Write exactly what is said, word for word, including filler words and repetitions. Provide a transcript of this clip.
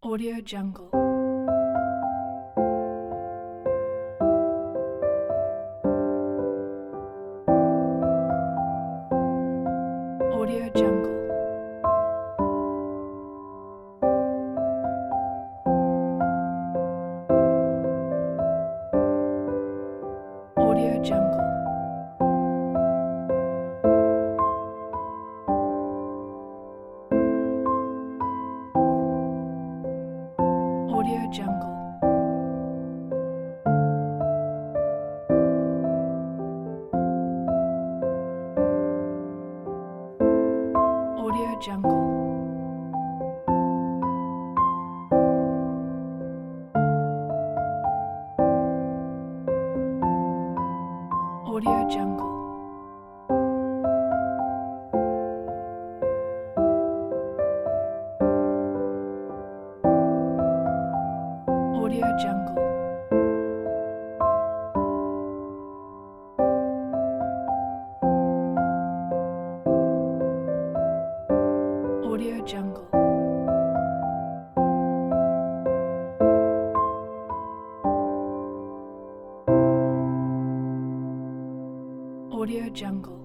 Audio Jungle. Audio Jungle. Audio Jungle. Audio Jungle. Audio Jungle. Audio Jungle. Audio Jungle. Audio Jungle. Audio Jungle.